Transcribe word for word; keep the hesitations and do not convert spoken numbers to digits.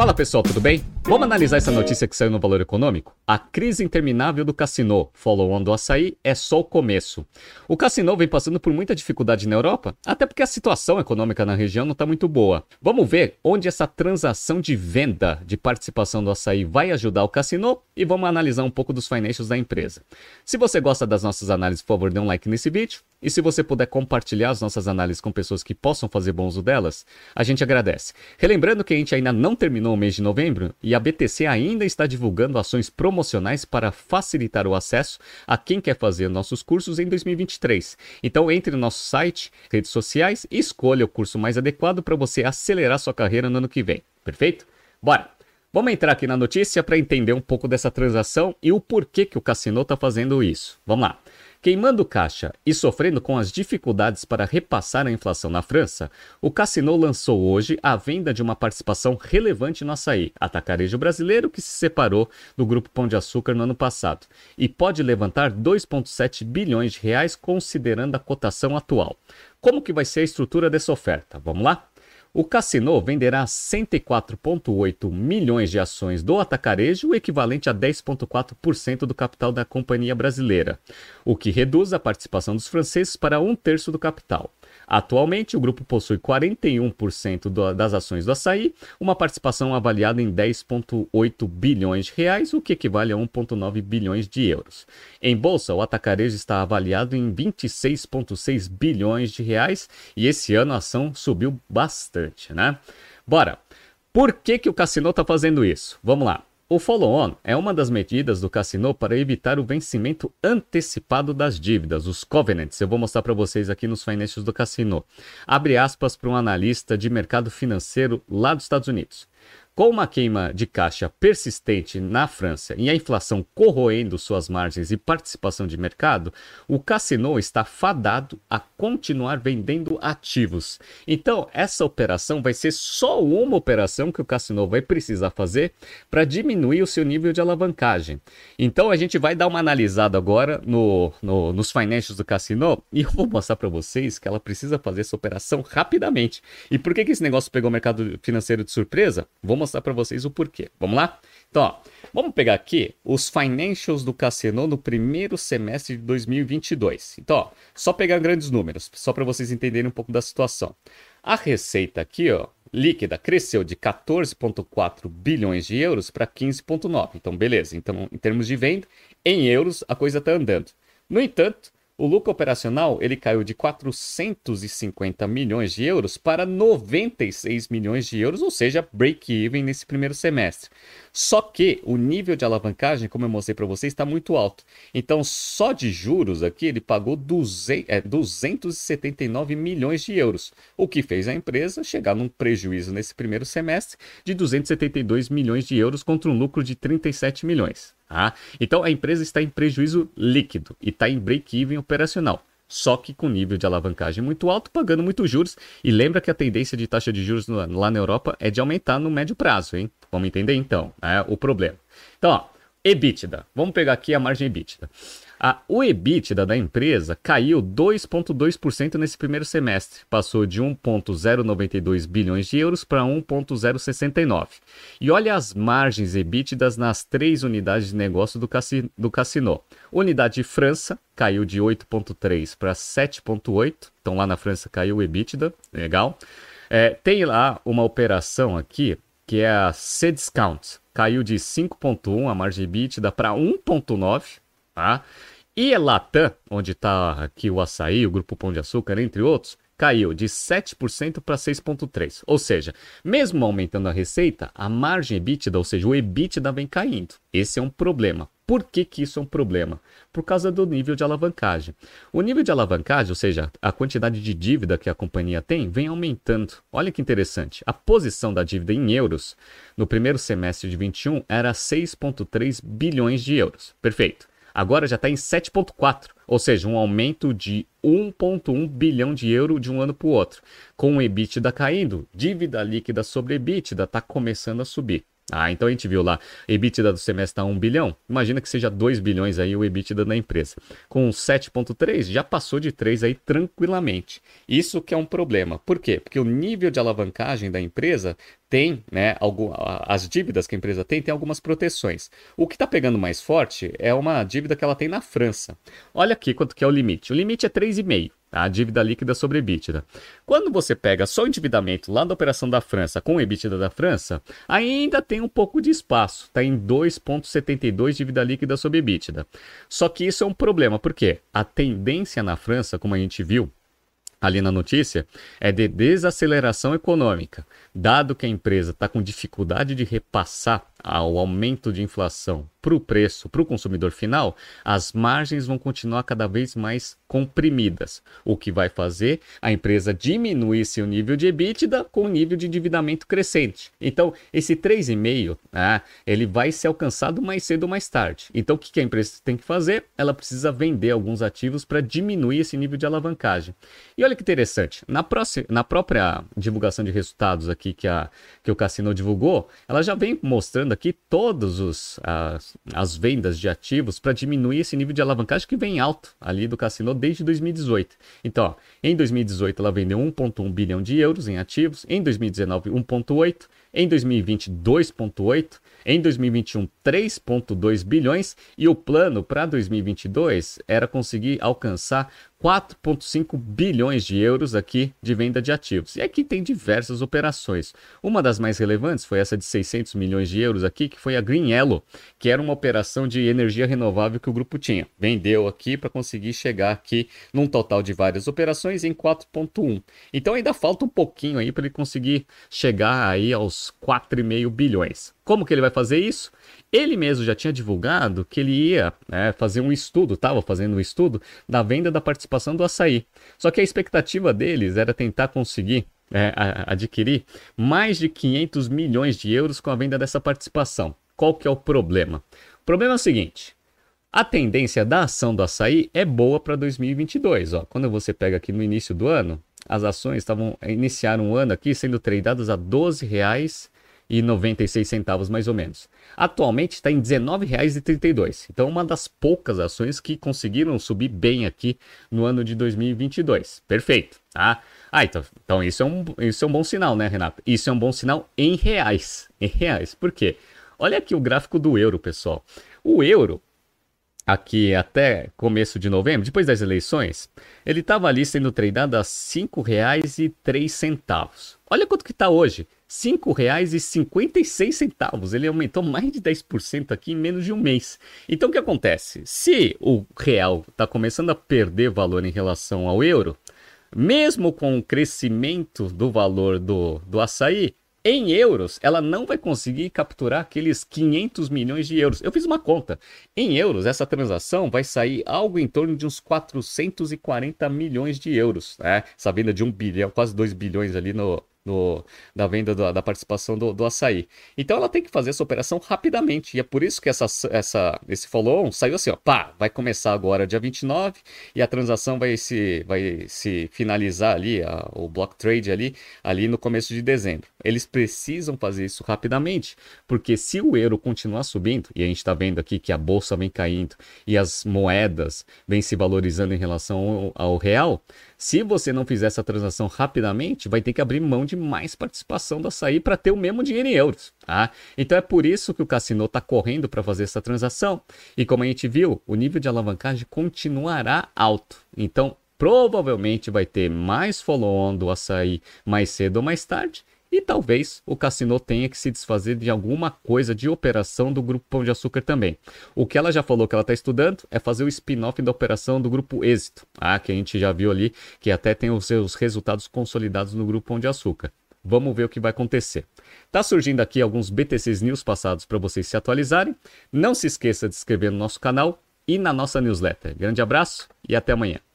Fala pessoal, tudo bem? Vamos analisar essa notícia que saiu no Valor Econômico? A crise interminável do Cassino, follow-on do açaí, é só o começo. O Cassino vem passando por muita dificuldade na Europa, até porque a situação econômica na região não está muito boa. Vamos ver onde essa transação de venda de participação do açaí vai ajudar o Cassino e vamos analisar um pouco dos financials da empresa. Se você gosta das nossas análises, por favor, dê um like nesse vídeo. E se você puder compartilhar as nossas análises com pessoas que possam fazer bom uso delas, a gente agradece. Relembrando que a gente ainda não terminou o mês de novembro e a B T C ainda está divulgando ações promocionais para facilitar o acesso a quem quer fazer nossos cursos em dois mil e vinte e três. Então entre no nosso site, redes sociais e escolha o curso mais adequado para você acelerar sua carreira no ano que vem. Perfeito? Bora! Vamos entrar aqui na notícia para entender um pouco dessa transação e o porquê que o Cassino está fazendo isso. Vamos lá. Queimando caixa e sofrendo com as dificuldades para repassar a inflação na França, o Cassino lançou hoje a venda de uma participação relevante no açaí, atacarejo brasileiro que se separou do Grupo Pão de Açúcar no ano passado, e pode levantar dois vírgula sete bilhões de reais considerando a cotação atual. Como que vai ser a estrutura dessa oferta? Vamos lá? O Cassino venderá cento e quatro vírgula oito milhões de ações do atacarejo, o equivalente a dez vírgula quatro por cento do capital da companhia brasileira, o que reduz a participação dos franceses para um terço do capital. Atualmente, o grupo possui quarenta e um por cento do, das ações do açaí, uma participação avaliada em dez vírgula oito bilhões de reais, o que equivale a um vírgula nove bilhões de euros. Em bolsa, o atacarejo está avaliado em vinte e seis vírgula seis bilhões de reais e esse ano a ação subiu bastante, né? Bora! Por que que o Cassino está fazendo isso? Vamos lá. O follow-on é uma das medidas do Cassino para evitar o vencimento antecipado das dívidas, os covenants. Eu vou mostrar para vocês aqui nos financials do Cassino. Abre aspas para um analista de mercado financeiro lá dos Estados Unidos. Com uma queima de caixa persistente na França e a inflação corroendo suas margens e participação de mercado, o Cassino está fadado a continuar vendendo ativos. Então, essa operação vai ser só uma operação que o Cassino vai precisar fazer para diminuir o seu nível de alavancagem. Então, a gente vai dar uma analisada agora no, no, nos financials do Cassino e eu vou mostrar para vocês que ela precisa fazer essa operação rapidamente. E por que que esse negócio pegou o mercado financeiro de surpresa? Vou mostrar para vocês o porquê. Vamos lá? Então, ó, vamos pegar aqui os financials do Cassino no primeiro semestre de dois mil e vinte e dois. Então, ó, só pegar grandes números, só para vocês entenderem um pouco da situação. A receita aqui, ó, líquida, cresceu de quatorze vírgula quatro bilhões de euros para quinze vírgula nove. Então, beleza. Então, em termos de venda, em euros, a coisa está andando. No entanto, o lucro operacional ele caiu de quatrocentos e cinquenta milhões de euros para noventa e seis milhões de euros, ou seja, break-even nesse primeiro semestre. Só que o nível de alavancagem, como eu mostrei para vocês, está muito alto. Então, só de juros aqui, ele pagou duzentos e setenta e nove milhões de euros, o que fez a empresa chegar num prejuízo nesse primeiro semestre de duzentos e setenta e dois milhões de euros contra um lucro de trinta e sete milhões. Ah, então a empresa está em prejuízo líquido e está em break-even operacional, só que com nível de alavancagem muito alto, pagando muitos juros. E lembra que a tendência de taxa de juros lá na Europa é de aumentar no médio prazo, hein? Vamos entender então, é o problema. Então, ó, EBITDA, vamos pegar aqui a margem EBITDA. A, o EBITDA da empresa caiu dois vírgula dois por cento nesse primeiro semestre, passou de um vírgula zero noventa e dois bilhões de euros para um vírgula zero sessenta e nove. E olha as margens EBITDAs nas três unidades de negócio do, cassi, do Cassino. Unidade de França caiu de oito vírgula três para sete vírgula oito, então lá na França caiu o EBITDA, legal. É, tem lá uma operação aqui que é a Cdiscount, caiu de cinco vírgula um a margem EBITDA para um vírgula nove, tá? E a Latam, onde está aqui o açaí, o Grupo Pão de Açúcar, entre outros, caiu de sete por cento para seis vírgula três por cento. Ou seja, mesmo aumentando a receita, a margem EBITDA, ou seja, o EBITDA vem caindo. Esse é um problema. Por que que isso é um problema? Por causa do nível de alavancagem. O nível de alavancagem, ou seja, a quantidade de dívida que a companhia tem, vem aumentando. Olha que interessante. A posição da dívida em euros no primeiro semestre de vinte e um era seis vírgula três bilhões de euros. Perfeito. Agora já está em sete vírgula quatro, ou seja, um aumento de um vírgula um bilhão de euros de um ano para o outro. Com o EBITDA caindo, dívida líquida sobre EBITDA está começando a subir. Ah, então a gente viu lá, EBITDA do semestre está um bilhão, imagina que seja dois bilhões aí o EBITDA da empresa. Com sete vírgula três, já passou de três aí tranquilamente. Isso que é um problema. Por quê? Porque o nível de alavancagem da empresa tem, né, algum, as dívidas que a empresa tem, tem algumas proteções. O que está pegando mais forte é uma dívida que ela tem na França. Olha aqui quanto que é o limite. O limite é três vírgula cinco. A dívida líquida sobre EBITDA. Quando você pega só o endividamento lá da operação da França com o EBITDA da França, ainda tem um pouco de espaço, está em dois vírgula setenta e dois dívida líquida sobre EBITDA. Só que isso é um problema, porque a tendência na França, como a gente viu ali na notícia, é de desaceleração econômica. Dado que a empresa está com dificuldade de repassar ao aumento de inflação para o preço, para o consumidor final, as margens vão continuar cada vez mais comprimidas, o que vai fazer a empresa diminuir seu nível de EBITDA com o nível de endividamento crescente. Então, esse três vírgula cinco, né, ele vai ser alcançado mais cedo ou mais tarde. Então, o que a empresa tem que fazer? Ela precisa vender alguns ativos para diminuir esse nível de alavancagem. E olha que interessante, na, próxima, na própria divulgação de resultados aqui que, a, que o Cassino divulgou, ela já vem mostrando aqui todas as, as vendas de ativos para diminuir esse nível de alavancagem que vem alto ali do Cassino desde dois mil e dezoito. Então, ó, em dois mil e dezoito ela vendeu um vírgula um bilhão de euros em ativos, em dois mil e dezenove um vírgula oito, em dois mil e vinte dois vírgula oito, em dois mil e vinte e um três vírgula dois bilhões e o plano para dois mil e vinte e dois era conseguir alcançar quatro vírgula cinco bilhões de euros aqui de venda de ativos. E aqui tem diversas operações. Uma das mais relevantes foi essa de seiscentos milhões de euros aqui, que foi a Green Yellow, que era uma operação de energia renovável que o grupo tinha. Vendeu aqui para conseguir chegar aqui num total de várias operações em quatro vírgula um. Então ainda falta um pouquinho aí para ele conseguir chegar aí aos quatro vírgula cinco bilhões. Como que ele vai fazer isso? Ele mesmo já tinha divulgado que ele ia, né, fazer um estudo, estava fazendo um estudo da venda da participação do Assaí. Só que a expectativa deles era tentar conseguir é, a, adquirir mais de quinhentos milhões de euros com a venda dessa participação. Qual que é o problema? O problema é o seguinte, a tendência da ação do Assaí é boa para dois mil e vinte e dois. Ó. Quando você pega aqui no início do ano, as ações estavam iniciaram o ano aqui sendo tradeadas a doze reais e noventa e seis centavos mais ou menos. Atualmente está em dezenove reais e trinta e dois. Então uma das poucas ações que conseguiram subir bem aqui no ano de dois mil e vinte e dois. Perfeito, tá? Ah, então, então isso, é um, isso é um bom sinal, né, Renato? Isso é um bom sinal em reais. Em reais. Por quê? Olha aqui o gráfico do euro, pessoal. O euro, aqui até começo de novembro, depois das eleições, ele estava ali sendo tradeado a cinco reais e três centavos. Olha quanto que está hoje, cinco reais e cinquenta e seis centavos. Ele aumentou mais de dez por cento aqui em menos de um mês. Então o que acontece? Se o real está começando a perder valor em relação ao euro, mesmo com o crescimento do valor do, do açaí, em euros, ela não vai conseguir capturar aqueles quinhentos milhões de euros. Eu fiz uma conta. Em euros, essa transação vai sair algo em torno de uns quatrocentos e quarenta milhões de euros. Né? Essa venda de um bilhão, quase dois bilhões ali no... No, da venda do, da participação do, do açaí. Então ela tem que fazer essa operação rapidamente. E é por isso que essa, essa, esse follow-on saiu assim, ó, pá, vai começar agora dia vinte e nove e a transação vai se, vai se finalizar ali, a, o block trade ali, ali no começo de dezembro. Eles precisam fazer isso rapidamente, porque se o euro continuar subindo, e a gente está vendo aqui que a bolsa vem caindo e as moedas vêm se valorizando em relação ao, ao real, se você não fizer essa transação rapidamente, vai ter que abrir mão de mais participação do açaí para ter o mesmo dinheiro em euros. Tá? Então é por isso que o Cassino está correndo para fazer essa transação. E como a gente viu, o nível de alavancagem continuará alto. Então provavelmente vai ter mais follow-on do açaí mais cedo ou mais tarde. E talvez o Cassino tenha que se desfazer de alguma coisa de operação do Grupo Pão de Açúcar também. O que ela já falou que ela está estudando é fazer o spin-off da operação do Grupo Êxito, ah, que a gente já viu ali, que até tem os seus resultados consolidados no Grupo Pão de Açúcar. Vamos ver o que vai acontecer. Tá surgindo aqui alguns B T Cs News passados para vocês se atualizarem. Não se esqueça de se inscrever no nosso canal e na nossa newsletter. Grande abraço e até amanhã.